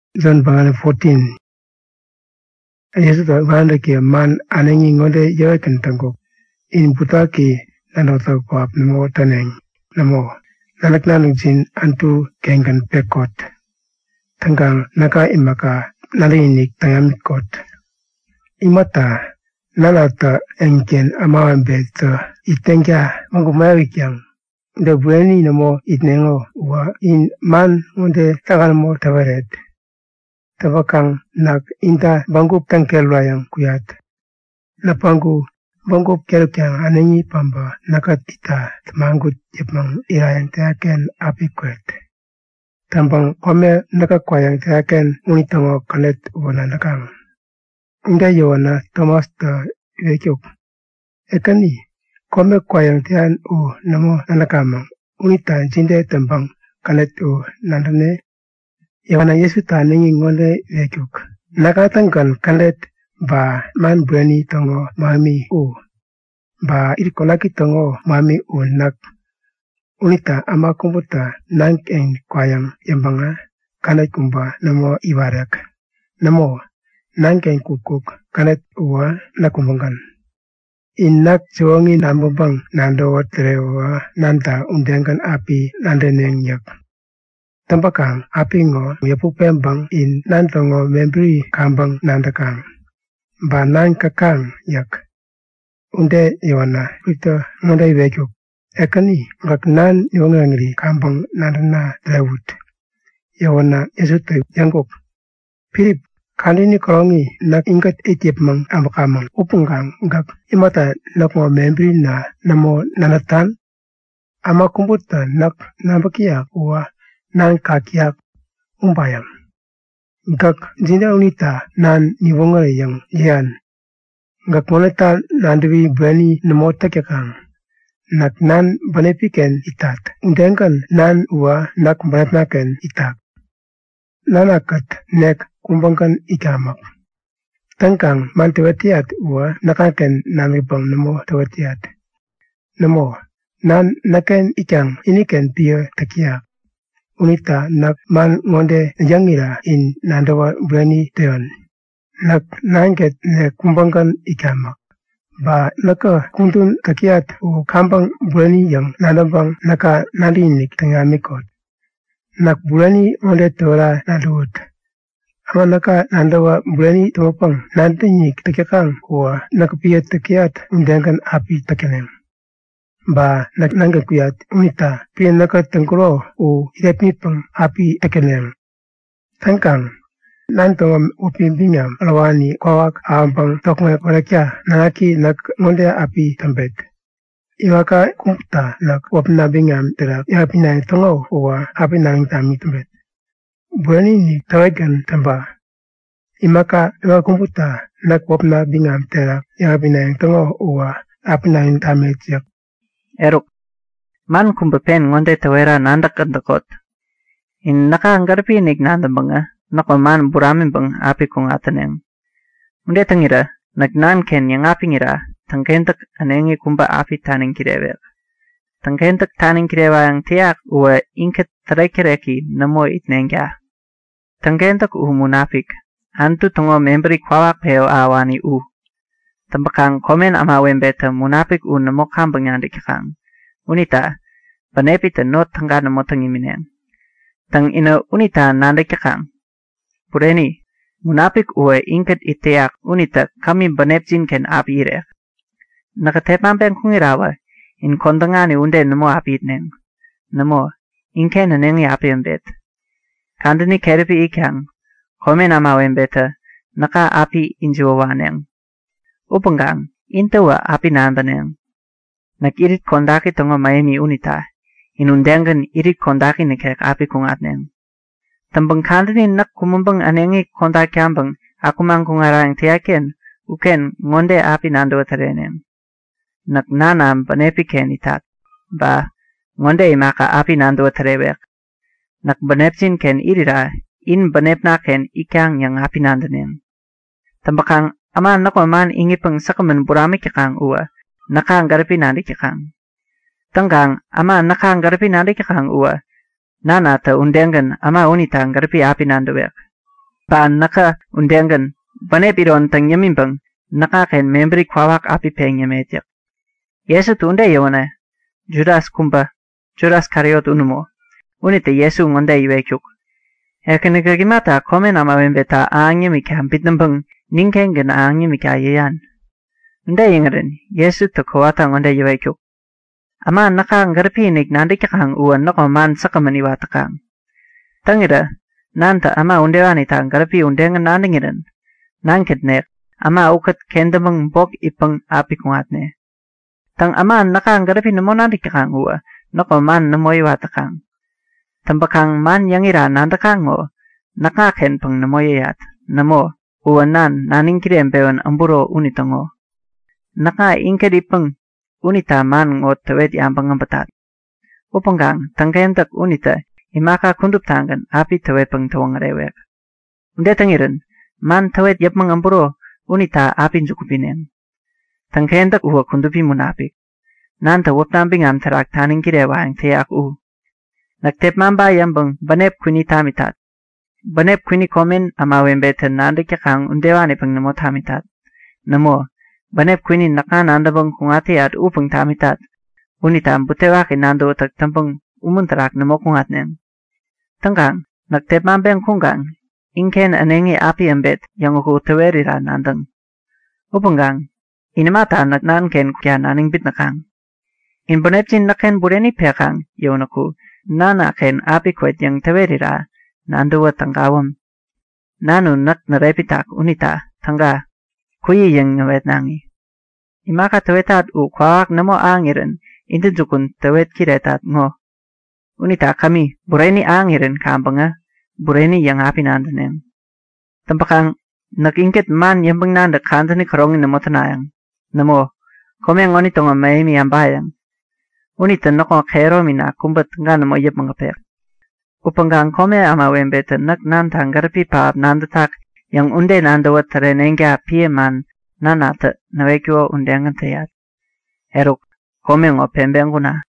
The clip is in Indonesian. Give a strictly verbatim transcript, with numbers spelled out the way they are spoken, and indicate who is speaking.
Speaker 1: John Bangale fourteen. Yesu ta banda ki man anengi ngode yoy kentango. In buta ki nanota ko ap namo taneng. Namo. Nanak nanung jin antu kengan pekot. Tanggang naka imaka nalinik tangamikot. Imata nanata engken amawambeta itengya mangumawikyang. The brainy no more itnengo wa in man unde tagal mo tawaret. Tabakang nak inta bangup tangkelwayang kuyat. Napangu bangup kelkyang anengi pamba nakatita tamangut jepang irayang teaken apikwet. Tambang kome nakakwayang teaken unitango kalet wana nakang. Inda yowana Thomas ta vekyok. Ekani kome kwayang tean u namo nanakamang. Unita jinde tambang kalet u nandane. Yawana Yesu ta nengi ngole vekyok. Nakatangkan kalet ba man brani tongo mami u. Ba irikolaki tongo mami u nak. Unita ama kumbuta nang eng kwayang yambanga kalet kumba namo iwarak. Namo nang eng kukuk kalet uwa nakumbangan. Inak chuangi nambang nando watrewa nanta undengan api nandeneng yak. Tambakang api ngo yapu pembang in nantongo membri kambang nandakang. Ba nang kakang yak. Unde yawana pito ngonday vekyuk. Ekani ngak nan yongangri kambang nandana drewut. Yawana yasute yangkok. Philip kalini kolongi nak ingat etiep mang amakamang upunggang ngak imata nakmo membri na namo nanatan. Ama kumbuta nak nabakiyak uwa nan kakiyak umbayang. Ngak jinda unita nan niwongare yang yan. Ngak moneta nandwi brani namo takyakang. Nak nan banepiken itat. Undengan nan uwa nak banatnaken itak. Nanakat nek kumbangkan ikamak. Tangkang man tewatiat uwa nakaken nanripang namo tewatiat. Namo nan naken ikang iniken pia takiyak. Unita nak man ngonde jangira in nandawa brani teon. Nak nanget ne kumbangkan ikamak. Ba naka kuntun takiat u kambang brani yang nandabang naka nalinik tangamikot. Nak brani ngonde tora nadut. Ama naka nandawa brani tomapang nantinyik takyakang uwa nakapiyat takiat undengan api takeneng. Ba nak nangga kuyat unita pian naka tengkuro u idapnipang api takeneng. Tangkang nantonga upimbingam alawani kawak aambang tokme kolekya nanaki nak ngonde api tambet. Iwaka kumputa nak wapna bingam terak yapinang tongo uwa api nang tami tambet. Buani ni tawagan tamba. Imaka iwaka kumputa nak wapna bingam terak yapinang tongo uwa api nang tami tiyak.
Speaker 2: Eruk, man kumbapen ngonde tawera nandak kantakot. In naka anggarpi nig nandabanga. Nako man buramin bang api kong ataneng. Unde tangira, nagnan ken yang api ngira, tangkentak anengi kumba api taning kirewek. Tangkentak taning kirewa yang tiyak uwa inket tarekireki namo itnengya. Tangkentak u munafik, antu tungo memberi kwawak peo awani u. Tambakang komen ama wembeta munafik u namo kambang yang dikakang. Unita, panepita not tangga namo tangimineng. Tang ina unita nandikakang. Pureni, munapik uwe inket iteak unita kami banepjin ken api irek. Nakatepan pen kungirawa, in kondangani unde namo api itneng. Namo, inken nanengi api embet. Kandani kerepi ikyang, komen ama wembeta, naka api injuwawaneng. Upanggang, intawa api nandaneng. Nakirit kondaki tongo mayemi unita, inundengan irit kondaki nekek api kungatneng. Tambang kandani nak kumumbang anengi kontak kyambang aku mang kungarang tiyaken uken ngonde api nando tarenem. Nak nanam banepiken itat ba ngonde imaka api nando tarewek. Nak banepjin ken irira in banepna ken ikyang yang api nandanem. Tambakang ama nako man ingipang sakaman burami kyakang uwa nakaanggarpi nandi kyakang. Tanggang ama nakaanggarpi nandi kyakang uwa Nana ta undengan ama unita ngarapi api nandawek. Paan naka undengan banep iron tang yamimbang naka ken membri kwawak api peng yametiak. Yesu tu unde yawana Judas kumba Judas Kariot unumo unite Yesu ngonde iwekyuk. Ekenegagimata komen ama wembeta aanyamika bitnambang ningkengen aanyamika yayan. Unde yingaren Yesu tu kawata ngonde iwekyuk. Ama naka ngarpi nik nandikakang uwan nako man sakamani watakang. Tangira nanta ama undewani ta ngarpi undengan nandingiran. Nangkitnek ama ukat kendamang bok ipang api kungatne. Tang ama naka ngarpi namo nandikakang uwa nako man namoy watakang. Tambakang man yangira nandakang mo nakaken pang namoyayat namo uwan nan naningkirem bewan amburo unitango. Naka ingkadipang unita man ngot tawet yambang ambatat. Upanggang tangkayantak unita imaka kundup tangan api tawet pang tawang rewek. Unde tangiran man tawet yapmang amburo unita api njukupinen. Tangkayantak uwa kundupi munapik. Nanta wapnamping am tarak taning kirewa ang teyak u. Naktep mamba yambang banep kuni tamitat. Banep kuni komen amawembeten nandikakang undewane pang namo tamitat. Namo banep kuni naka nandabang kungati at upang tamitat. Unita butewake nando tak tampang umuntarak namo kungatnen. Tanggang, nagtep mambeng kunggang, ingken anengi api embet yang uku tewerira nandang. Upanggang, inimata nagnanken kya naning bitnakang. In banepcin naken bureni pekang, yonaku, nanaken api kwet yang tewerira, nanduwa tanggawam. Nanu nak narepitak unita, tangga, kuyi yang ngawet nangi. Imaka tawetat u kwawak namo angiran, intin jukun tawet kiretat ngo. Unita kami, bureni angiran kambanga, bureni yang api nandanen. Tampakang, nagingkit man yambang nanda kandani karongin namo tanayang. Namo, kome ngoni tonga maimi ambayang. Unita nako kero mina kumbat nga namo yap mga pek. Upanggang kome ama wembeta nak nantang garapi paap nandatak yang unde nandawat tarenengga pie man nanata nawekyo undengan tayat. Eruk, kome ngo pembeng kuna.